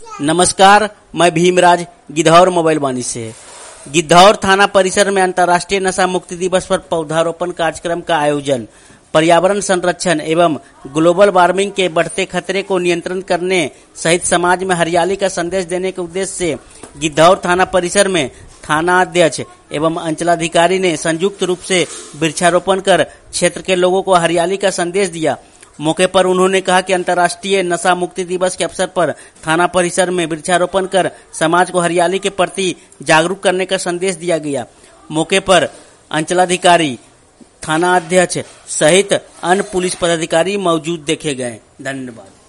नमस्कार, मैं भीमराज गिद्धौर मोबाइल वाणी से। गिद्धौर थाना परिसर में अंतर्राष्ट्रीय नशा मुक्ति दिवस पर पौधारोपण कार्यक्रम का आयोजन पर्यावरण संरक्षण एवं ग्लोबल वार्मिंग के बढ़ते खतरे को नियंत्रण करने सहित समाज में हरियाली का संदेश देने के उद्देश्य से गिद्धौर थाना परिसर में थाना अध्यक्ष एवं अंचलाधिकारी ने संयुक्त रूप से वृक्षारोपण कर क्षेत्र के लोगों को हरियाली का संदेश दिया। मौके पर उन्होंने कहा कि अंतर्राष्ट्रीय नशा मुक्ति दिवस के अवसर पर थाना परिसर में वृक्षारोपण कर समाज को हरियाली के प्रति जागरूक करने का संदेश दिया गया। मौके पर अंचलाधिकारी, थाना अध्यक्ष सहित अन्य पुलिस पदाधिकारी मौजूद देखे गए। धन्यवाद।